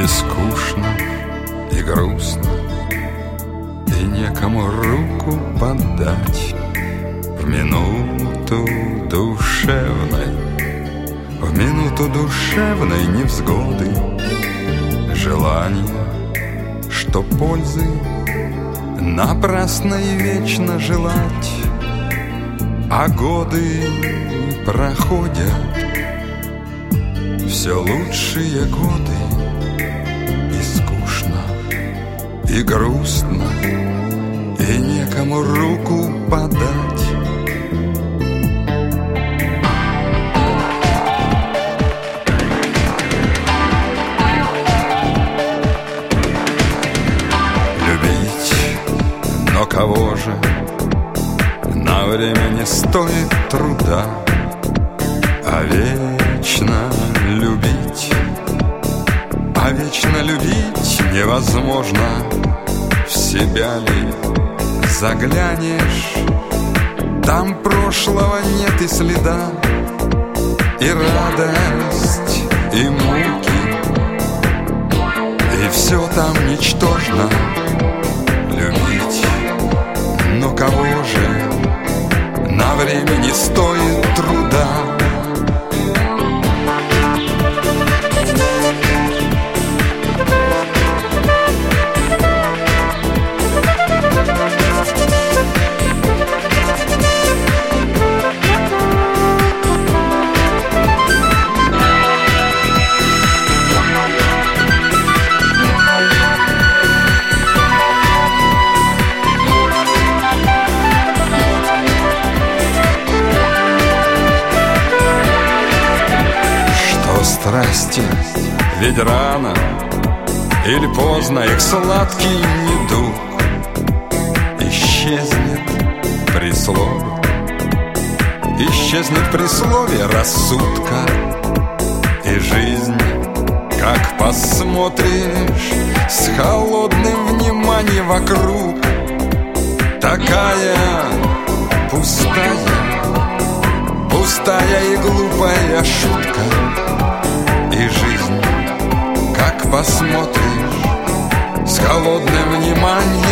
скучно, и грустно, и некому руку подать в минуту душевной, в минуту душевной невзгоды, желание, что пользы напрасно и вечно желать, а годы проходят, все лучшие годы, и скучно, и грустно, и некому руку подать. Любить, но кого же? На время не стоит труда, а вечно любить, а вечно любить невозможно. В себя ли заглянешь, там прошлого нет и следа, и радость, и муки, и все там ничтожно. Любить, но кого же? На время не стоит труда. Страсти, ведь рано или поздно их сладкий недуг исчезнет при слове, исчезнет при слове рассудка, и жизнь, как посмотришь с холодным вниманием вокруг, такая пустая, пустая и глупая шутка. И жизнь, как посмотришь с холодным вниманием